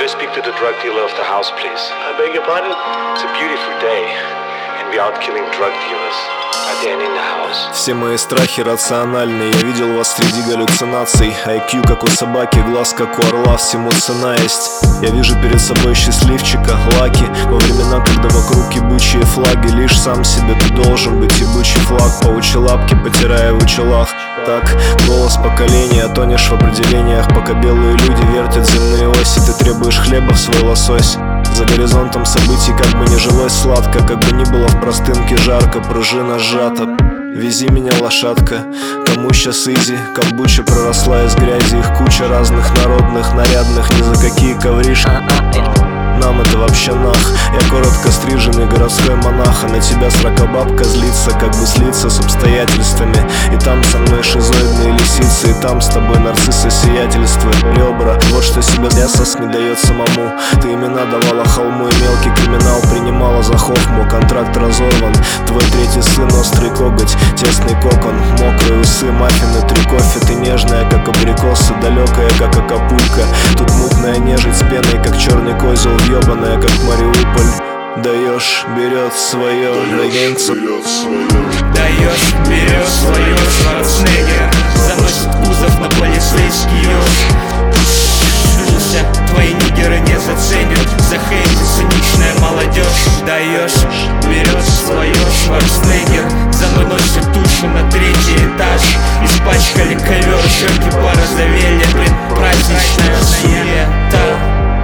speak to the drug dealer of the house, please? I beg your pardon? It's a beautiful day, and we out killing drug dealers. Are they in the house? Все мои страхи рациональны. Я видел вас среди галлюцинаций. IQ как у собаки, глаз как у орла. Всему цена есть. Я вижу перед собой счастливчика, лаки. Во времена, когда вокруг ебучие флаги. Лишь сам себе ты должен быть ебучий флаг. Паучьи лапки, потирая в учелах. Так, голос поколения, тонешь в определениях. Пока белые люди вертят земные оси, ты требуешь хлеба в свой лосось. За горизонтом событий как бы не жилось сладко, как бы ни было в простынке жарко, пружина сжата. Вези меня, лошадка, кому щас изи. Камбуча проросла из грязи, их куча разных народных, нарядных, ни за какие ковришки. Нам это вообще нах. Я коротко стриженный городской монах, а на тебя сракобабка злится, как бы слиться с обстоятельствами. И там со мной шизоидные лисицы, и там с тобой нарциссы сиятельства. Ребра, вот что себе ясос не дает самому. Ты имена давала холму и мелкий криминал принимала за хохму. Контракт разорван, твой третий сын острый коготь, тесный кокон, мокрые усы, маффины, 3 кофе. Ты нежная, как абрикосы, далекая, как Акапулько. Тут мутная нежить с пеной, как черный козел, ебаная, как Мариуполь. Даешь, берет свое, агентство. Даешь, берет свое, Шварценеггер заносит кузов на полицейский ёж. Твои нигеры не заценят, захейтит циничная молодежь. Даешь, берет свое, Шварценеггер заносит туши на 3-й этаж. Испачкали ковер, щеки порозовели, блин, праздничная суета.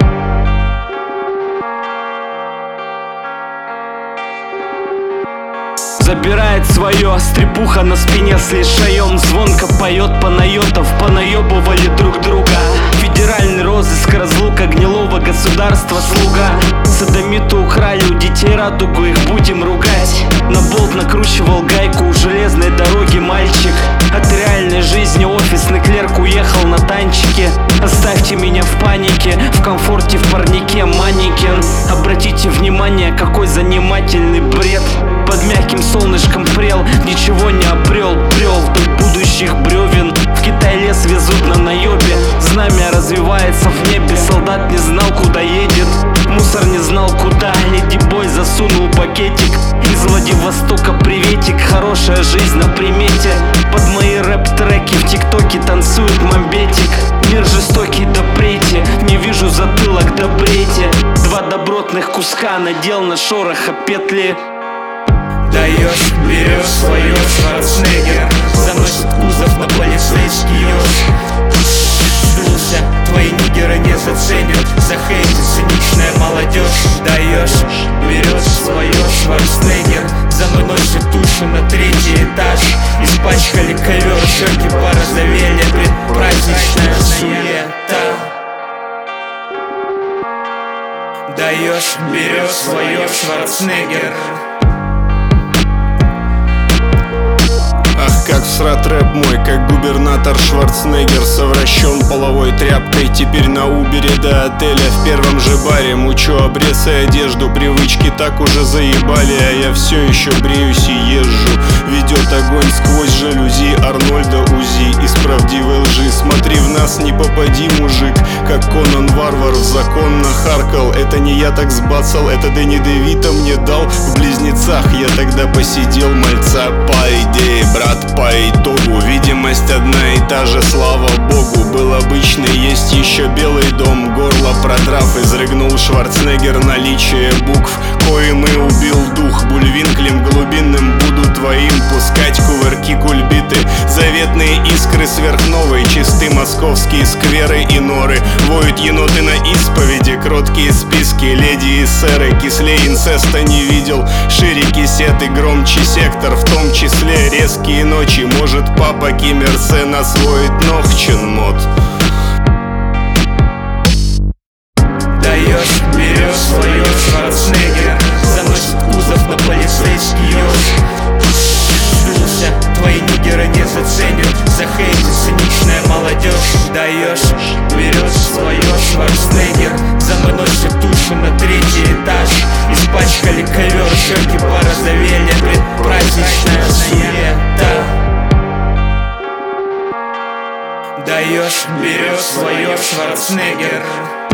Забирает свое, стрепуха на спине с лишаем. Звонко поет Панайотов, понаебывали друг друга. Федеральный розыск, разлука гнилого государства, слуга. Содомиты украли у детей радугу, их будем ругать. На болт накручивал гайку у железной дороги мальчик. От реальной жизни офисный клерк уехал на танчике. Оставьте меня в панике, в комфорте в парнике манекен. Обратите внимание, какой занимательный бред. Под мягким солнышком прел, ничего не обрел. Брел вдоль будущих бревен. В Китай лес везут на наебе. Знамя развивается в небе. Солдат не знал, куда едет. Мусор не знал, куда. Леди-бой засунул пакетик. Из Владивостока приветик. Хорошая жизнь на примете. Под мои рэп-треки в ТикТоке танцует мамбетик. Мир жестокий до прети. Не вижу затылок, добрейте. 2 добротных куска надел на шороха петли. Даешь, берешь свое, Шварценеггер заносит кузов на полицейский ёж. Твои нигеры не заценят, захейтит циничная молодежь. Даешь, берет свое, Шварценеггер заносит туши на 3-й этаж. Испачкали ковер, щеки порозовели, блин, праздничная суета. Даешь, берет свое, Шварценеггер. Как всрат рэп мой, как губернатор Шварценеггер совращен половой тряпкой. Теперь на Убере до отеля в первом же баре мучу обрез и одежду. Привычки так уже заебали, а я все еще бреюсь и езжу. Ведет огонь сквозь жалюзи Арнольда Узи из правдивой лжи. Смотри в нас, не попади, мужик. Как Конан Варвар в закон нахаркал. Это не я так сбацал, это Дэнни Девито мне дал. В Близнецах я тогда посидел мальца. По идее, брат, по итогу видимость одна и та же, слава богу. Был обычный, есть еще Белый дом. Горло продрав, изрыгнул Шварценеггер наличие букв, коим и убил дух. Бульвинклем глубинным буду твоим пускать кувырки кульбиты. Заветные искры сверхновой, чисты московские скверы и норы. Воют еноты на исповеди, кроткие списки, леди и сэры. Кислее инцеста не видел, шире кисеты, громче сектор. В том числе резкие ночи, может папа Ким Ир Сен освоит Нохчен мод. Даешь, берешь свое, Шварценеггер заносит кузов на полицейский ёж. Твои нигеры не заценят, захейтит циничная молодежь. Даешь, берет свое, Шварценеггер заносит туши на 3-й этаж. Испачкали ковер, щеки порозовели, блин, праздничная суета. Даешь, берет свое, Шварценеггер